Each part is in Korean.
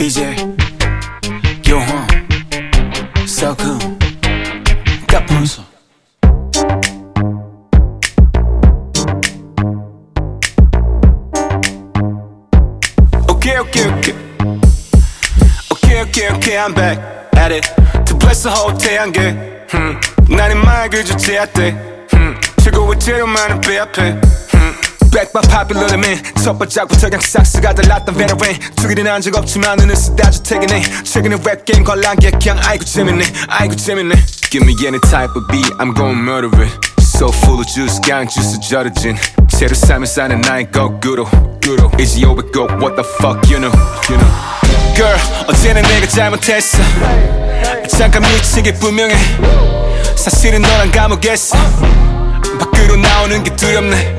BJ, Yohan, Saku, Kapunso. Okay, I'm back at it. To bless the whole 태양계. 난 이 마이크 주체할 때. 최고의 재료만은 배 앞에. Back by popular demand. 첫 번짝부터 그냥 싹스가 달랐던 veteran. 투기는 한 적 없지만 눈을 쓰다주 퇴근해. 최근에 랩 게임 관람객 그냥 아이고 재밌네. Give me any type of beat, I'm gon' murder it. So full of juice, 그냥 주스 절여진. 새로 삶을 사는 나의 거꾸로. 이제 500곡, what the fuck you know. Girl, 어제는 내가 잘못했어. 잠깐 미친 게 분명해. 사실은 너랑 감옥했어. 밖으로 나오는 게 두렵네.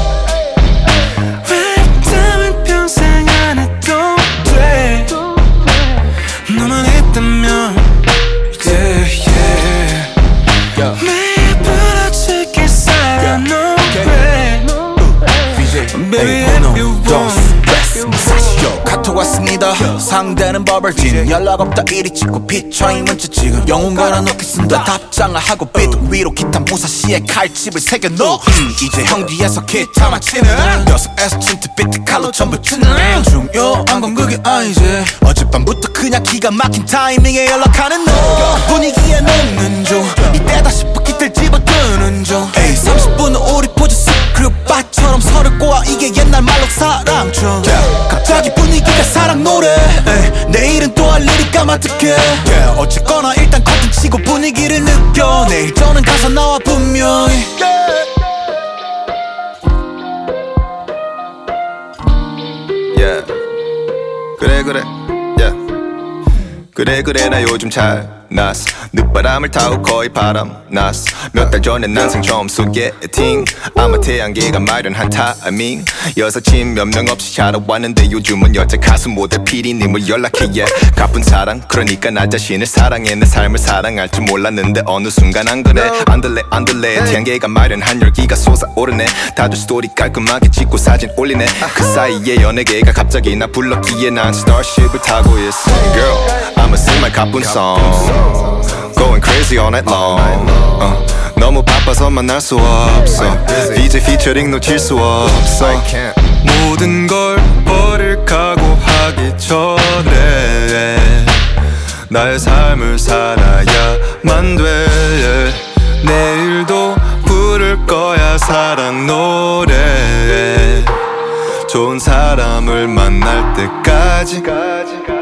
랩담은 평생 안 해도 돼. 너만 있다면 매일 부러지게 살아 no regret. Baby if you want. 카톡 왔습니다. 상대는 버벌진. 연락 없다 이리 찍고 피처인 문자 지금 영혼 걸어놓겠습니다. 답장을 하고 비트 위로 기타 무사시에 칼집을 새겨놓. 이제 형 뒤에서 기타 맞히는 녀석에서 틴트 비트 칼로 전부 치는. 중요한 건 그게 아니지. 어젯밤부터 그냥 기가 막힌 타이밍에 연락하는 너. 분위기에 녹는 중 이때다 싶어 기틀 집어드는 중. 30분은 우리 포즈 그리고 바처럼 서를 꼬아. 이게 옛날 말로 사랑중. 갑자기 분위기가 사랑 노래. 내일은 또 할 일이 까마득해. 어쨌거나 일단 커튼 치고 분위기를 느껴. 내일 저는 가서 나와 분명히. 그래 나 요즘 잘 났어. 늦바람을 타고 거의 바람 났어. 몇 달 전에 난생 처음 소개팅. 아마 태양계가 마련한 타이밍. 여사친 몇 명 없이 자러 왔는데 요즘은 여자 가수 모델 피디님을 연락해. 가쁜 사랑 그러니까 나 자신을 사랑해. 내 삶을 사랑할 줄 몰랐는데 어느 순간 안 그래. 안 들래 태양계가 마련한 열기가 솟아오르네. 다들 스토리 깔끔하게 찍고 사진 올리네. 그 사이에 연예계가 갑자기 나 불렀기에 난 스타쉽을 타고 있어. Girl, I'ma sing my 가쁜 song. Going crazy all night long. 너무 바빠서 만날 수 없어. DJ featuring 놓칠 수 없어. 모든 걸 버릴 각오하기 전에 나의 삶을 살아야만 돼. 내일도 부를 거야 사랑 노래. 좋은 사람을 만날 때까지.